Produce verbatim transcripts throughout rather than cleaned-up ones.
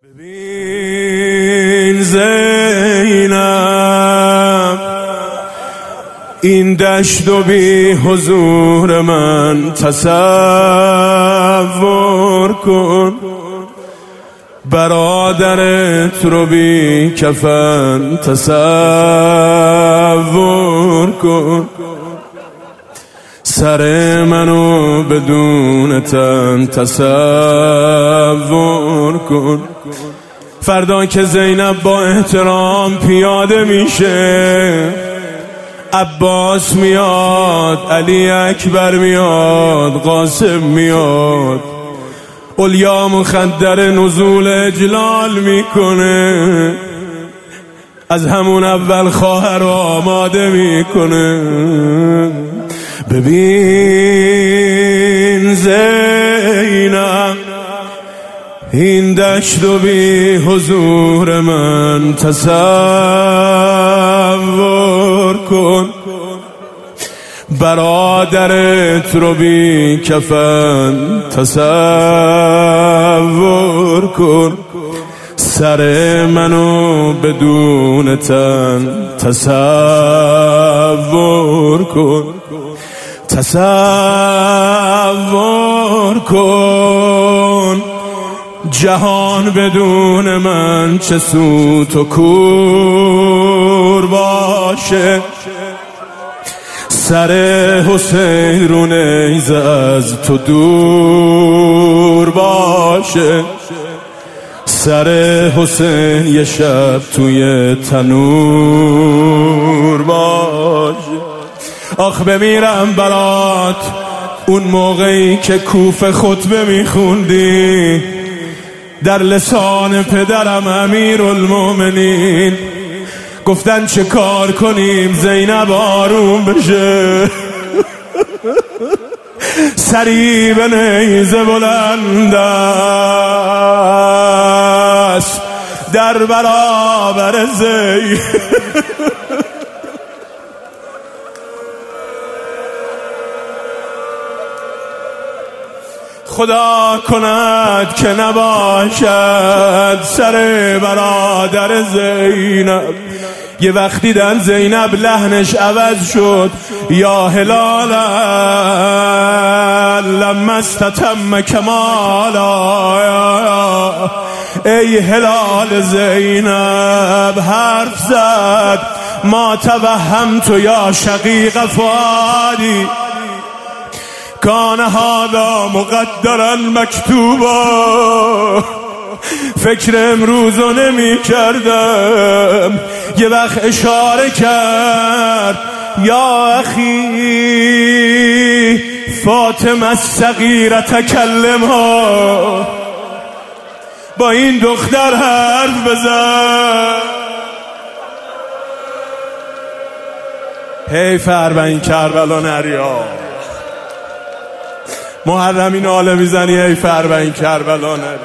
ببین زینب، این دشت و بی حضور من تصور کن، برادرت رو بی کفن تصور کن، سر منو بدون تن تصور کن. فردا که زینب با احترام پیاده میشه، عباس میاد، علی اکبر میاد، قاسم میاد، اولیا مخدر نزول اجلال میکنه، از همون اول خواهر آماده میکنه. ببین زینب، این دشت و بی حضور من تصور کن، برادرت رو بی کفن تصور کن، سر منو بدون تن تصور کن، تصور کن. جهان بدون من چه سوت و کور باشه، سر حسین رو نیز از تو دور باشه، سر حسین یه شب توی تنور باشه. آخ بمیرم برات اون موقعی که کوفه خطبه میخوندی، در لسان پدرم امیرالمومنین گفتن چه کار کنیم زینب آروم بشه، سری به نیزه بلند است در برابر زینب. خدا کند که نباشد سر برادر زینب. یه وقت دیدن زینب لحنش عوض شد، یا هلالا لما استتم کمالا، ای هلال زینب حرف زد، ما توهمت یا شقیق فؤادی کان هذا مقدرا مکتوبا. فکر امروزو نمی کردم، یه وقت اشاره کرد، یا اخی فاطمه الصغیره تکلمها، با این دختر حرف بزن. حیف اربعین کربلا نریا، محرمین آله میزنی حیف اربعین کربلا نری.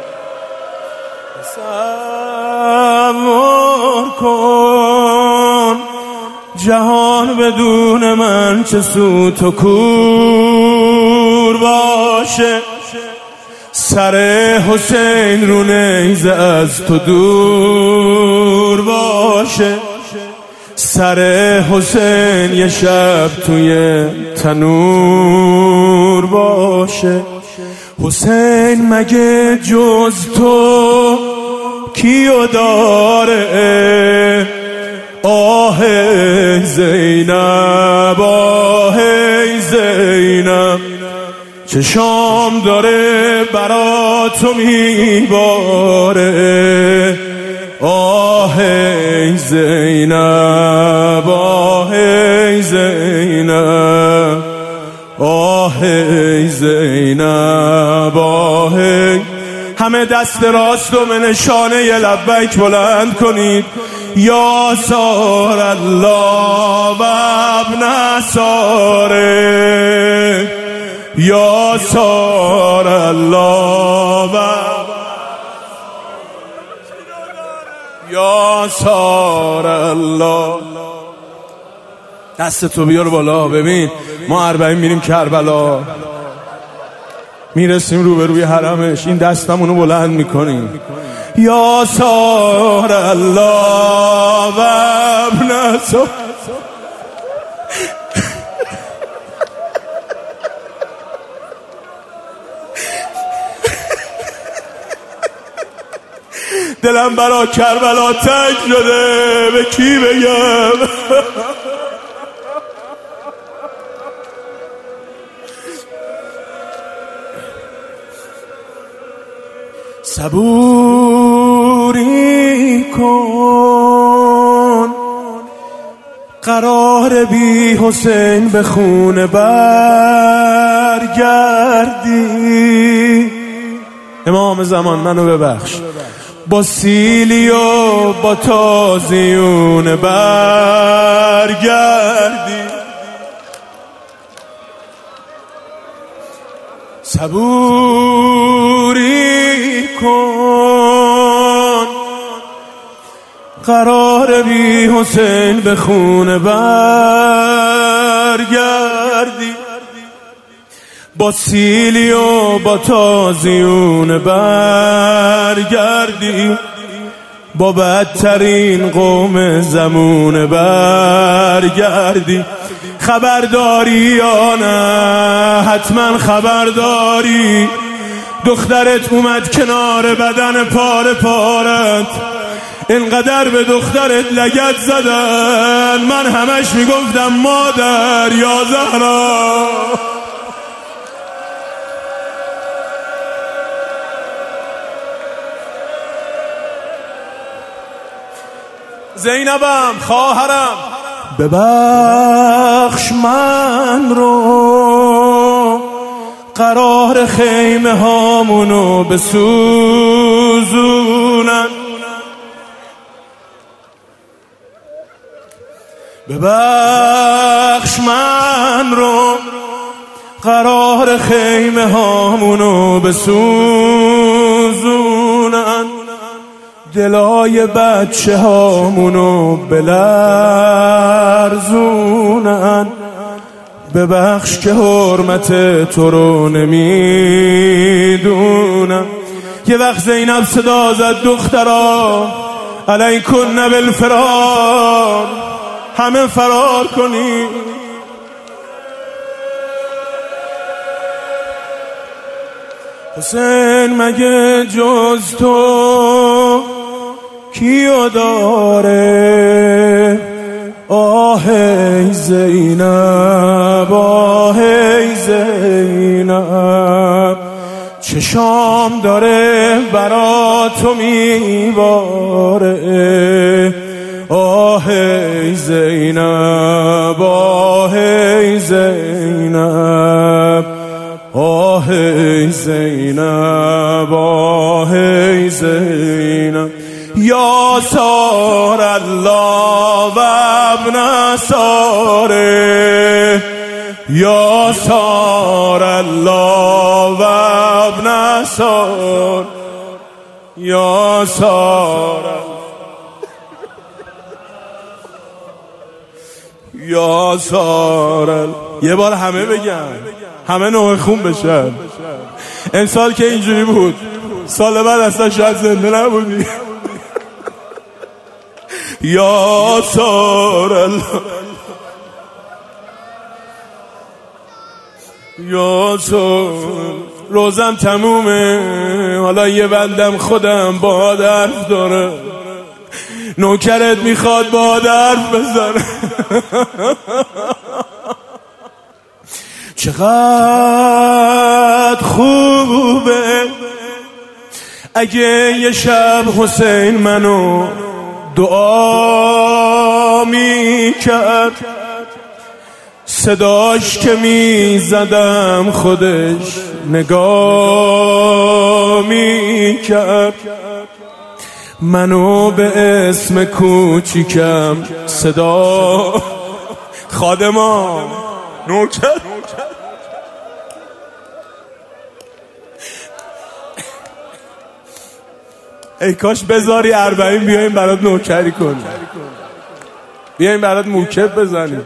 تصور کن جهان بدون من چه سوت و کور باشه، سر حسین رو نیزه از تو دور باشه، سر حسین یه شب توی تنور باشه. حسین مگه جز تو کیو داره؟ آه زینب، آه زینب، چشام داره برا تو میباره. آه زینب، آه زینب، آه زینب، آه. همه دست راست و به نشانه ی لبیک بلند کنید. یا سار الله و ابن ساره، یا سار الله و یا سار الله. دست تو بیار بالا. ببین ما اربعین میریم کربلا، میرسیم روبروی حرمش، این دستمونو بلند میکنیم. یا سار الله و ابن سار. دلم برا کربلا تنگ شده، به کی بگم؟ صبوری کن، قرار بی حسین به خونه برگردی. امام زمان منو ببخش، با سیلی و با تازیون برگردی. صبوری کن، قرار بی حسین به خونه برگردی. با سیلی و با تازیون برگردی. با بدترین قوم زمون برگردی. خبرداری یا نه؟ حتما خبرداری. دخترت اومد کنار بدن پاره پارت، اینقدر به دخترت لگد زدن، من همش میگفتم مادر یا زهرا. زینبم خواهرم، ببخش من رو، قرار خیمه هامونو بسوزونن. ببخش من رو، قرار خیمه هامونو بسوزونن. دلای بچه هامونو بلرزونن. ببخش که حرمت تو رو نمیدونم. یه وقت زینب صدا زد دخترا علیکن بالفرار، همه فرار کنی. حسین مگه جز تو کیو داره؟ آه ای زینب، آه ای زینب، چشام داره برا تو میباره. آه ای زینب، آه ای زینب، آه ای زینب، آه ای زینب. یا سار الله و ابن ساره، یا سار الله و ابن سار، یا سار یا سار. یه بار همه بگم، همه نوع خون بشن. امسال که اینجوری بود، سال بعد اصلا شاید زنده نبودی. یا سار الله، یا سار. روزم تمومه، حالا یه بندم خودم با حرف داره. نوکرت میخواد با حرف بزنه. چقدر خوبه اگه یه شب حسین منو دعا میکرد. صداش که میزدم خودش نگاه میکرد. منو به اسم کوچیکم صدا خادمان نوکر. ای کاش بذاری اربعین بیاییم برات نوکری کنیم، بیاییم برات موکب بزنیم.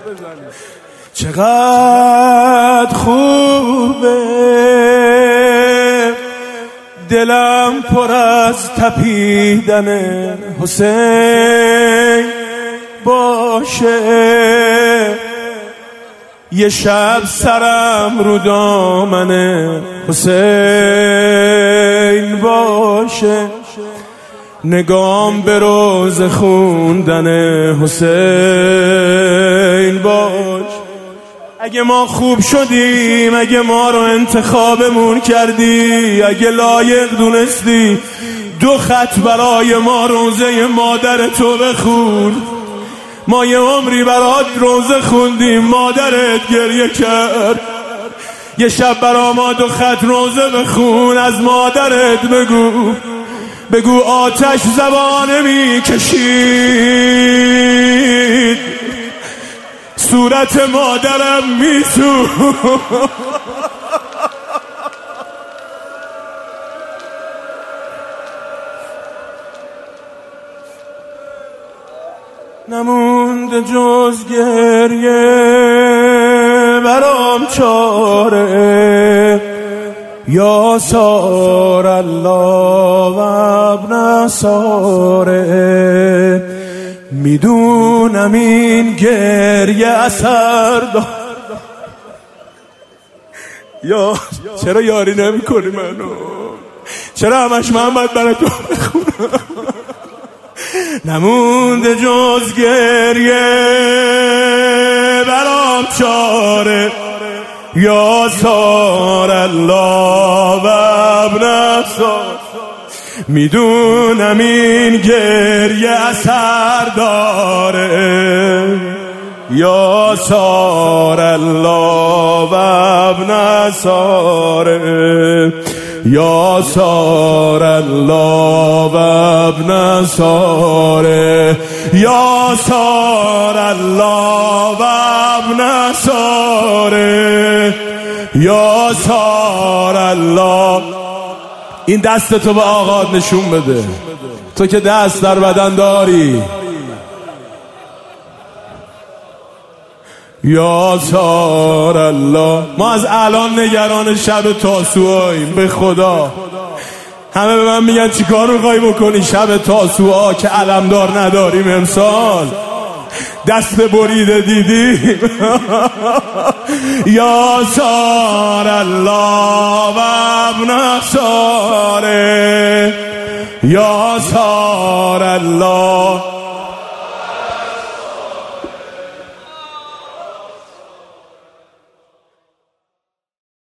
چقدر خوبه دلم پر از تپیدن حسین باشه، یه شب سرم رو دامن حسین باشه، نگام به روز خوندن حسین باش. اگه ما خوب شدیم، اگه ما رو انتخابمون کردی، اگه لایق دونستی دو خط برای ما روزه مادر تو بخون، ما یه عمری برات روزه خوندیم، مادرت گریه کرد، یه شب برا ما دو خط روزه بخون، از مادرت بگو بگو آتش زبانه می کشید، صورت مادرم می سو. نموند جز گریه برام چاره، یا سار الله و ابن ساره، میدونم این گریه اثر دار. یا چرا یاری نمی کنی منو؟ چرا همش محمد برای تو بخونم؟ نمونده جز گریه برام چاره، یا سار الله و ابن سار، میدونم این گریه اثر داره، یا سار الله و ابن ساره، یا سار الله و ابن ساره، یا سار الله و ابن ساره، یا سار الله. این دست تو به آقا نشون بده، تو که دست در بدن داری. یا سار الله. ما از الان نگران شب تاسوعاییم، به خدا. همه به من میگن چی کار میخوایی بکنی شب تاسوعا که علمدار نداریم امسال؟ دست بریده دیدیم. یا سار الله و ابن ساره، یا سار الله.